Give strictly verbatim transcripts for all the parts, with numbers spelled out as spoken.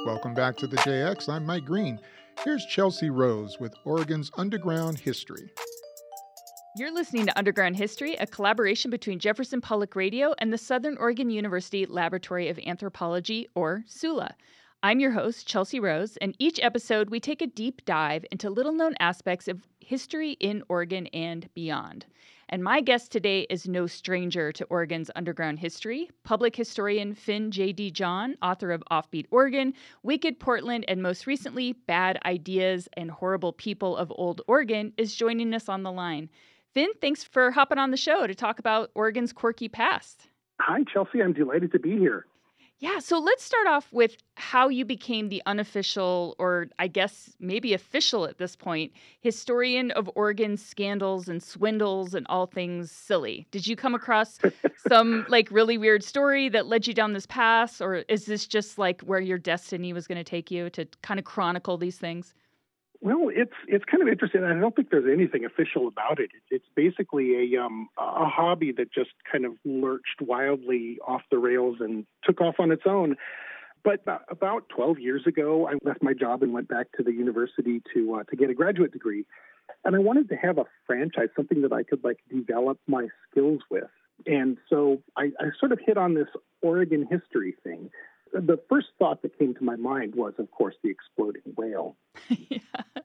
Welcome back to the J X. I'm Mike Green. Here's Chelsea Rose with Oregon's Underground History. You're listening to Underground History, a collaboration between Jefferson Public Radio and the Southern Oregon University Laboratory of Anthropology, or SULA. I'm your host, Chelsea Rose, and each episode we take a deep dive into little-known aspects of history in Oregon and beyond. And my guest today is no stranger to Oregon's underground history. Public historian Finn J D. John, author of Offbeat Oregon, Wicked Portland, and most recently, Bad Ideas and Horrible People of Old Oregon, is joining us on the line. Finn, thanks for hopping on the show to talk about Oregon's quirky past. Hi, Chelsea. I'm delighted to be here. Yeah, so let's start off with how you became the unofficial, or I guess maybe official at this point, historian of Oregon's scandals and swindles and all things silly. Did you come across some like really weird story that led you down this path, or is this just like where your destiny was going to take you to kind of chronicle these things? Well, it's it's kind of interesting. I don't think there's anything official about it. It's basically a um, a hobby that just kind of lurched wildly off the rails and took off on its own. But about twelve years ago, I left my job and went back to the university to uh, to get a graduate degree. And I wanted to have a franchise, something that I could like develop my skills with. And so I, I sort of hit on this Oregon history thing. The first thought that came to my mind was, of course, the exploding whale. yeah.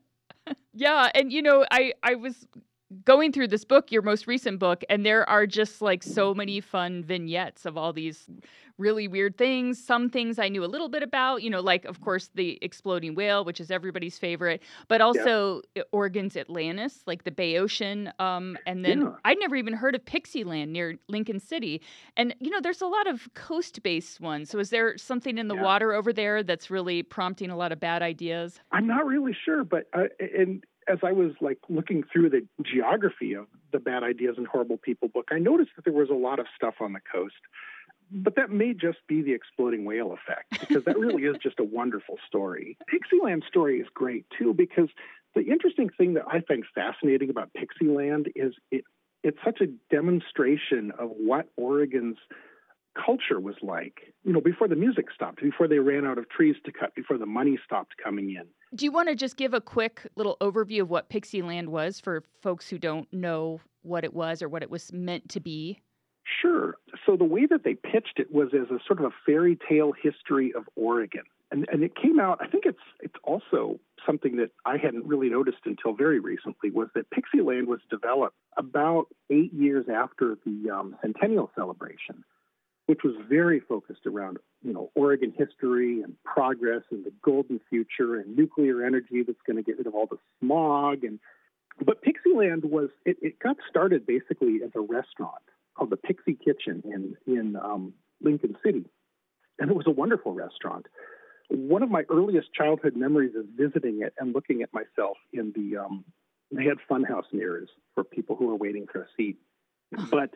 yeah. And, you know, I, I was going through this book, your most recent book, and there are just like so many fun vignettes of all these really weird things. Some things I knew a little bit about, you know, like, of course, the exploding whale, which is everybody's favorite, but also yeah. Oregon's Atlantis, like the Bay Ocean. Um, and then yeah. I'd never even heard of Pixie Land near Lincoln City. And, you know, there's a lot of coast-based ones. So is there something in the yeah. water over there that's really prompting a lot of bad ideas? I'm not really sure, but uh, and as I was like looking through the geography of the Bad Ideas and Horrible People book, I noticed that there was a lot of stuff on the coast. But that may just be the exploding whale effect, because that really is just a wonderful story. Pixieland story is great, too, because the interesting thing that I find fascinating about Pixieland is it it's such a demonstration of what Oregon's culture was like, you know, before the music stopped, before they ran out of trees to cut, before the money stopped coming in. Do you want to just give a quick little overview of what Pixieland was for folks who don't know what it was or what it was meant to be? Sure. So the way that they pitched it was as a sort of a fairy tale history of Oregon. And and it came out, I think it's it's also something that I hadn't really noticed until very recently, was that Pixieland was developed about eight years after the um, centennial celebration, which was very focused around, you know, Oregon history and progress and the golden future and nuclear energy that's going to get rid of all the smog. And but Pixieland was, it, it got started basically as a restaurant called the Pixie Kitchen in, in um, Lincoln City. And it was a wonderful restaurant. One of my earliest childhood memories is visiting it and looking at myself in the, um, they had funhouse mirrors for people who were waiting for a seat. But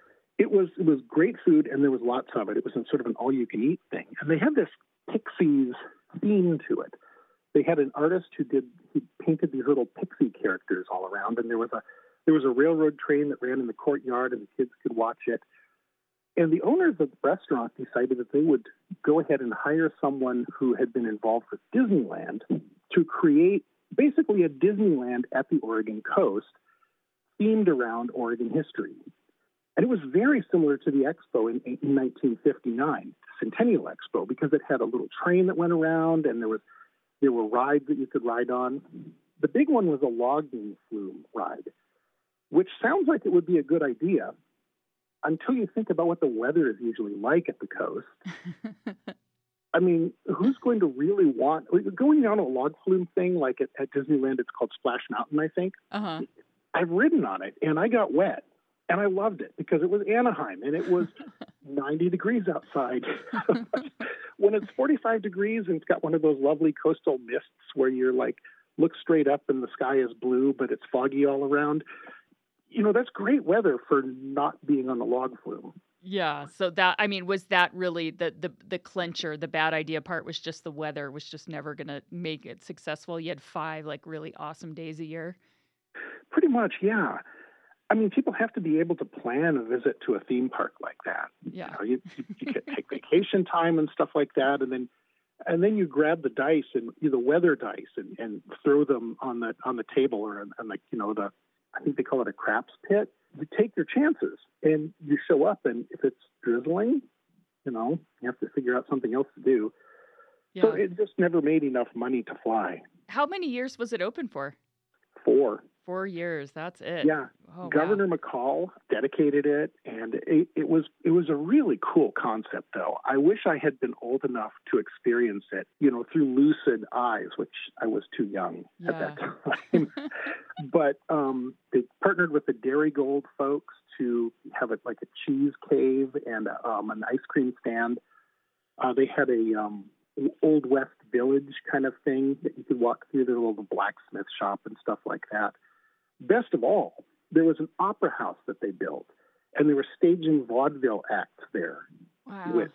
it was it was great food, and there was lots of it. It was sort of an all-you-can-eat thing. And they had this Pixies theme to it. They had an artist who did he painted these little pixie characters all around, and there was a there was a railroad train that ran in the courtyard, and the kids could watch it. And the owners of the restaurant decided that they would go ahead and hire someone who had been involved with Disneyland to create basically a Disneyland at the Oregon coast themed around Oregon history. And it was very similar to the expo in, in nineteen fifty-nine, Centennial Expo, because it had a little train that went around, and there was there were rides that you could ride on. The big one was a logging flume ride, which sounds like it would be a good idea until you think about what the weather is usually like at the coast. I mean, who's going to really want going down a log flume thing like at, at Disneyland? It's called Splash Mountain, I think. Uh-huh. I've ridden on it, and I got wet. And I loved it because it was Anaheim and it was ninety degrees outside. When it's forty-five degrees and it's got one of those lovely coastal mists where you're like, look straight up and the sky is blue, but it's foggy all around. You know, that's great weather for not being on the log flume. Yeah. So that, I mean, was that really the, the, the clincher? The bad idea part was just the weather was just never going to make it successful. You had five like really awesome days a year. Pretty much. Yeah. I mean, people have to be able to plan a visit to a theme park like that. Yeah. You know, you, you, you can take vacation time and stuff like that. And then And then you grab the dice and you know, the weather dice and, and throw them on the on the table or on, on like you know the I think they call it a craps pit. You take your chances and you show up, and if it's drizzling, you know you have to figure out something else to do. Yeah. So it just never made enough money to fly. How many years was it open for? Four. Four years. That's it. Yeah. Oh, Governor wow. McCall dedicated it, and it, it was it was a really cool concept, though. I wish I had been old enough to experience it, you know, through lucid eyes, which I was too young Yeah. at that time. But um, they partnered with the Dairygold folks to have it like a cheese cave and um, an ice cream stand. Uh, they had a um, an Old West Village kind of thing that you could walk through. There's a little blacksmith shop and stuff like that. Best of all, there was an opera house that they built, and they were staging vaudeville acts there, Wow. which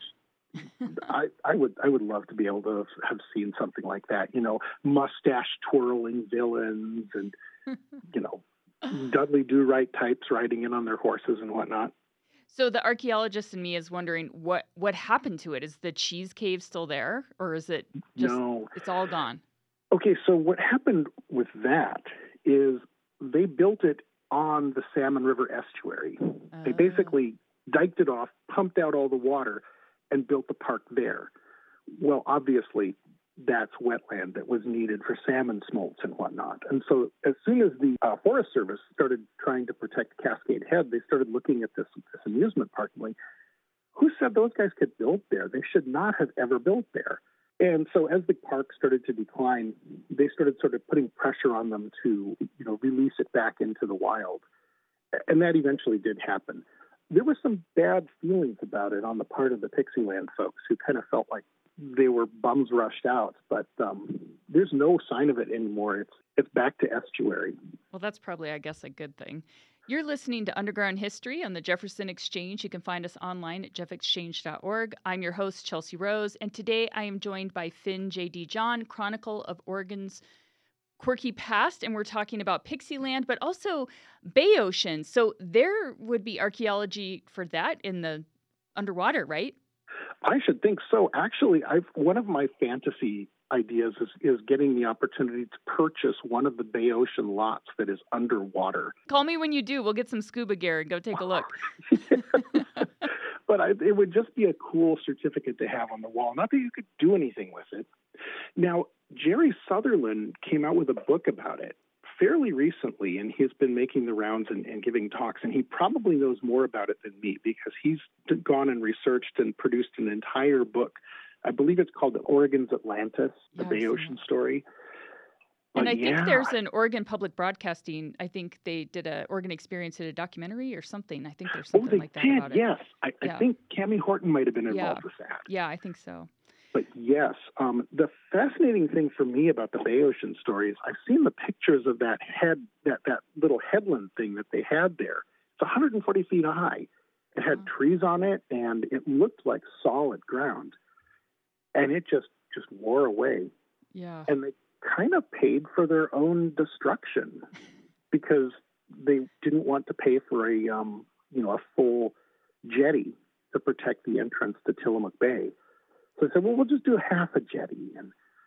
I, I would I would love to be able to have seen something like that. You know, mustache twirling villains, and you know, Dudley Do-Right types riding in on their horses and whatnot. So the archaeologist in me is wondering what what happened to it. Is the cheese cave still there, or is it just No. it's all gone? Okay, so what happened with that is they built it on the Salmon River estuary. They Oh. basically diked it off, pumped out all the water, and built the park there. Well, obviously, that's wetland that was needed for salmon smolts and whatnot. And so as soon as the uh, Forest Service started trying to protect Cascade Head, they started looking at this, this amusement park and like, who said those guys could build there? They should not have ever built there. And so as the park started to decline, they started sort of putting pressure on them to, you know, release it back into the wild. And that eventually did happen. There were some bad feelings about it on the part of the Pixieland folks who kind of felt like they were bums rushed out, but um, there's no sign of it anymore. It's it's back to estuary. Well, that's probably, I guess, a good thing. You're listening to Underground History on the Jefferson Exchange. You can find us online at jeff exchange dot org. I'm your host, Chelsea Rose, and today I am joined by Finn J D. John, Chronicle of Oregon's Quirky Past, and we're talking about Pixieland, but also Bay Ocean. So there would be archaeology for that in the underwater, right? I should think so. Actually, I've one of my fantasy ideas is, is getting the opportunity to purchase one of the Bay Ocean lots that is underwater. Call me when you do. We'll get some scuba gear and go take a look. But I, it would just be a cool certificate to have on the wall. Not that you could do anything with it. Now, Jerry Sutherland came out with a book about it fairly recently, and he's been making the rounds and, and giving talks, and he probably knows more about it than me because he's gone and researched and produced an entire book. I believe it's called Oregon's Atlantis, the Yeah, Bay I've seen Ocean that. story. And But I think yeah. there's an Oregon Public Broadcasting. I think they did a Oregon Experience did a documentary or something. I think there's Oh, something they like that did, about it. yes. I, Yeah. I think Cammie Horton might have been Yeah. involved with that. Yeah, I think so. But yes, um, the fascinating thing for me about the Bay Ocean story is I've seen the pictures of that head, that, that little headland thing that they had there. It's one hundred forty feet high. It had Wow. trees on it, and it looked like solid ground. And it just, just wore away. Yeah. And they kind of paid for their own destruction because they didn't want to pay for a, um, you know, a full jetty to protect the entrance to Tillamook Bay. So I said, well, we'll just do half a jetty. And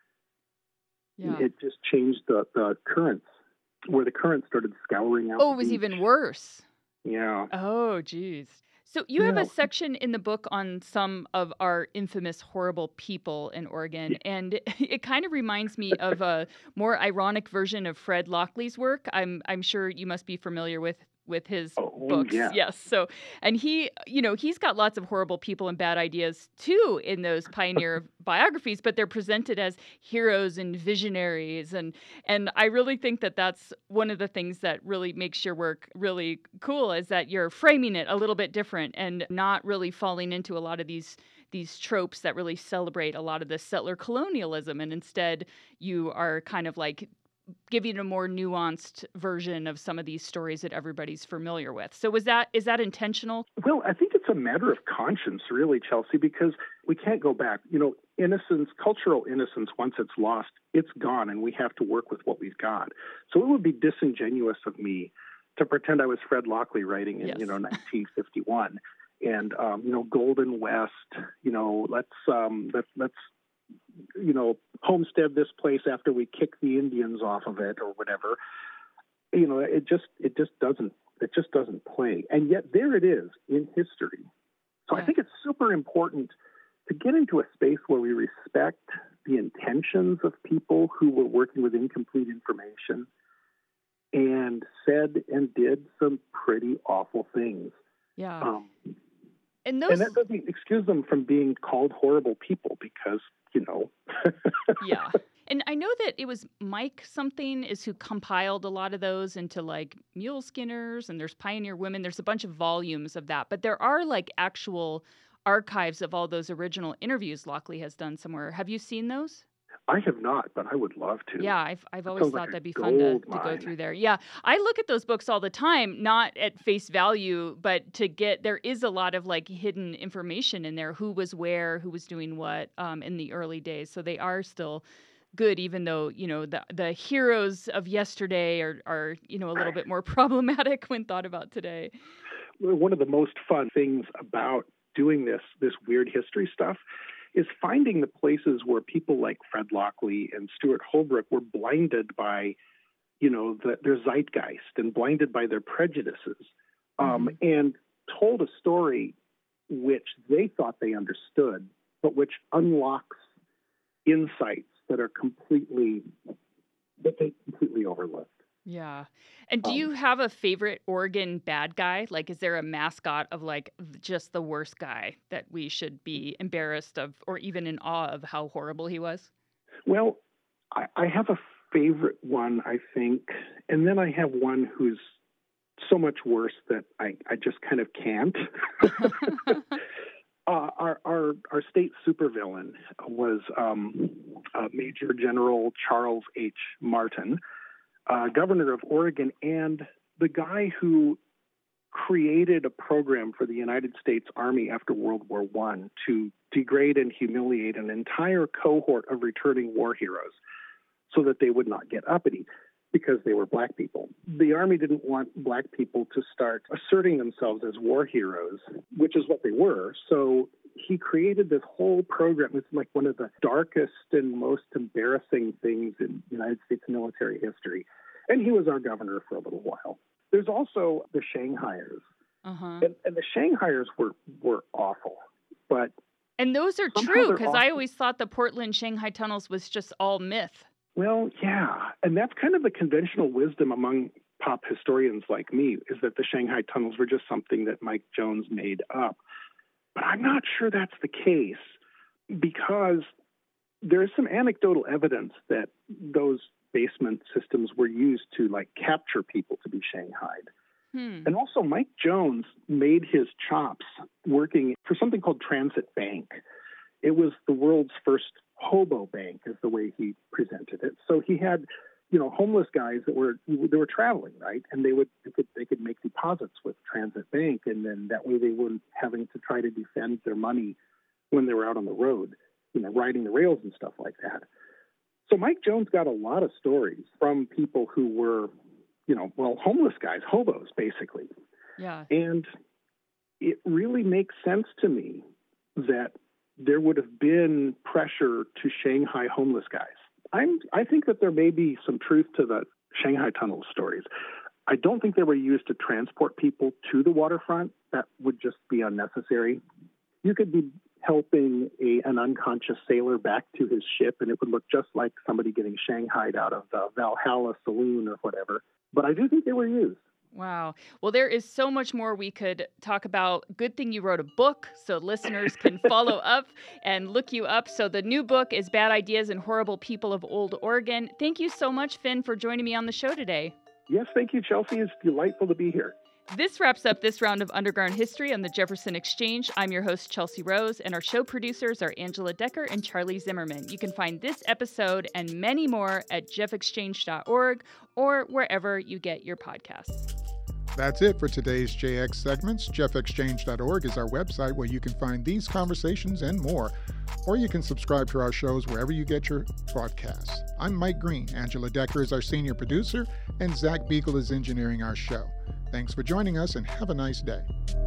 Yeah. it just changed the, the currents, where the currents started scouring out. Oh, the it was beach. even worse. Yeah. Oh, geez. So you have Yeah. a section in the book on some of our infamous horrible people in Oregon, and it kind of reminds me of a more ironic version of Fred Lockley's work. I'm I'm sure you must be familiar with with his Oh, books. yeah. Yes. So, and he, you know, he's got lots of horrible people and bad ideas too in those pioneer biographies, but they're presented as heroes and visionaries. And, and I really think that that's one of the things that really makes your work really cool is that you're framing it a little bit different and not really falling into a lot of these these tropes that really celebrate a lot of the settler colonialism. And instead you are kind of like giving a more nuanced version of some of these stories that everybody's familiar with. So was that, is that intentional? Well, I think it's a matter of conscience, really, Chelsea, because we can't go back. You know, innocence, cultural innocence, once it's lost, it's gone, and we have to work with what we've got. So it would be disingenuous of me to pretend I was Fred Lockley writing in, Yes. you know, nineteen fifty-one. And, um, you know, Golden West, you know, let's, um, let, let's you know, homestead this place after we kick the Indians off of it or whatever. You know, it just it just doesn't it just doesn't play. And yet there it is in history. So yeah. I think it's super important to get into a space where we respect the intentions of people who were working with incomplete information and said and did some pretty awful things. Yeah. Um, and, those... and that doesn't excuse them from being called horrible people because, you know. Yeah. And I know that it was Mike something is who compiled a lot of those into like Mule Skinners, and there's Pioneer Women. There's a bunch of volumes of that. But there are like actual archives of all those original interviews Lockley has done somewhere. Have you seen those? I have not, but I would love to. Yeah, I've I've always thought like that'd be fun to, to go through there. Yeah, I look at those books all the time, not at face value, but to get, there is a lot of like hidden information in there, who was where, who was doing what um, in the early days. So they are still good, even though, you know, the the heroes of yesterday are, are you know, a little bit more problematic when thought about today. One of the most fun things about doing this this weird history stuff is finding the places where people like Fred Lockley and Stuart Holbrook were blinded by, you know, the, their zeitgeist and blinded by their prejudices, um, mm-hmm. and told a story which they thought they understood, but which unlocks insights that are completely, that they completely overlooked. Yeah. And do Um, you have a favorite Oregon bad guy? Like, is there a mascot of like just the worst guy that we should be embarrassed of or even in awe of how horrible he was? Well, I, I have a favorite one, I think, and then I have one who's so much worse that I, I just kind of can't. uh, our, our our state supervillain was um, uh, Major General Charles H. Martin, uh, governor of Oregon, and the guy who created a program for the United States Army after World War One to degrade and humiliate an entire cohort of returning war heroes so that they would not get uppity because they were black people. The Army didn't want black people to start asserting themselves as war heroes, which is what they were. So he created this whole program. It's like one of the darkest and most embarrassing things in United States military history. And he was our governor for a little while. There's also the Shanghaiers. Uh-huh. And, and the Shanghaiers were, were awful. But and those are true, because I always thought the Portland-Shanghai tunnels was just all myth. Well, yeah. And that's kind of the conventional wisdom among pop historians like me, is that the Shanghai tunnels were just something that Mike Jones made up. But I'm not sure that's the case, because there is some anecdotal evidence that those basement systems were used to like capture people to be shanghaied. Hmm. And also Mike Jones made his chops working for something called Transit Bank. It was the world's first hobo bank, is the way he presented it. So he had, you know, homeless guys that were they were traveling, right? And they would they could, they could make deposits with Transit Bank, and then that way they weren't having to try to defend their money when they were out on the road, you know, riding the rails and stuff like that. So Mike Jones got a lot of stories from people who were, you know, well, homeless guys, hobos, basically. Yeah. And it really makes sense to me that there would have been pressure to Shanghai homeless guys. I'm, I think that there may be some truth to the Shanghai tunnel stories. I don't think they were used to transport people to the waterfront. That would just be unnecessary. You could be helping a, an unconscious sailor back to his ship, and it would look just like somebody getting shanghaied out of the Valhalla saloon or whatever. But I do think they were used. Wow. Well, there is so much more we could talk about. Good thing you wrote a book so listeners can follow up and look you up. So the new book is Bad Ideas and Horrible People of Old Oregon. Thank you so much, Finn, for joining me on the show today. Yes, thank you, Chelsea. It's delightful to be here. This wraps up this round of Underground History on the Jefferson Exchange. I'm your host, Chelsea Rose, and our show producers are Angela Decker and Charlie Zimmerman. You can find this episode and many more at jeff exchange dot org or wherever you get your podcasts. That's it for today's J X segments. jeff exchange dot org is our website where you can find these conversations and more. Or you can subscribe to our shows wherever you get your broadcasts. I'm Mike Green. Angela Decker is our senior producer, and Zach Beagle is engineering our show. Thanks for joining us, and have a nice day.